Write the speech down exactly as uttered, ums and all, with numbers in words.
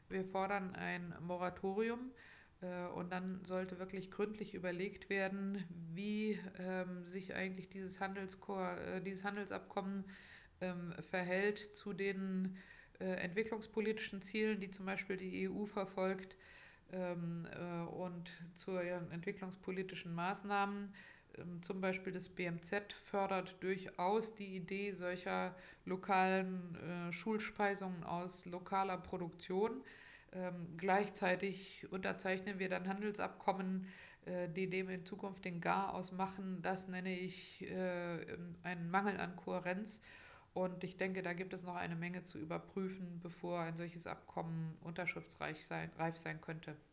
Wir fordern ein Moratorium äh, und dann sollte wirklich gründlich überlegt werden, wie ähm, sich eigentlich dieses, Handelskor, äh, dieses Handelsabkommen ähm, verhält zu den äh, entwicklungspolitischen Zielen, die zum Beispiel die E U verfolgt ähm, äh, und zu ihren entwicklungspolitischen Maßnahmen. Ähm, zum Beispiel das B M Z fördert durchaus die Idee solcher lokalen äh, Schulspeisungen aus lokaler Produktion. Ähm, gleichzeitig unterzeichnen wir dann Handelsabkommen, äh, die dem in Zukunft den Garaus machen. Das nenne ich äh, einen Mangel an Kohärenz. Und ich denke, da gibt es noch eine Menge zu überprüfen, bevor ein solches Abkommen unterschriftsreif sein, reif sein könnte.